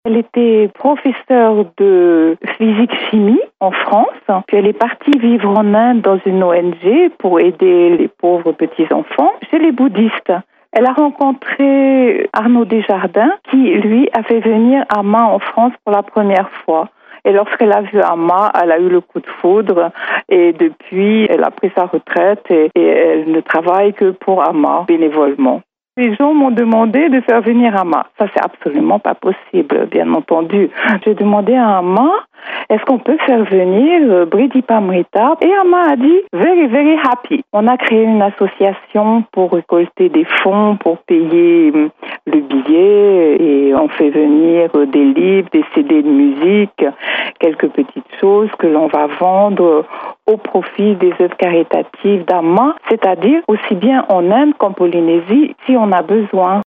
Elle était professeure de physique-chimie en France, puis elle est partie vivre en Inde dans une ONG pour aider les pauvres petits-enfants chez les bouddhistes. Elle a rencontré Arnaud Desjardins qui, lui, a fait venir Amma en France pour la première fois. Et lorsqu'elle a vu Amma, elle a eu le coup de foudre et depuis, elle a pris sa retraite et elle ne travaille que pour Amma, bénévolement. Les gens m'ont demandé de faire venir Amma. Ça, c'est absolument pas possible, bien entendu. J'ai demandé à Amma, est-ce qu'on peut faire venir Bridipa Amrita? Et Amma a dit, very, very happy. On a créé une association pour récolter des fonds, pour payer le billet, et on fait venir des livres, des CD de musique, quelques petites choses que l'on va vendre au profit des œuvres caritatives d'Amma, c'est-à-dire aussi bien en Inde qu'en Polynésie, si on a besoin.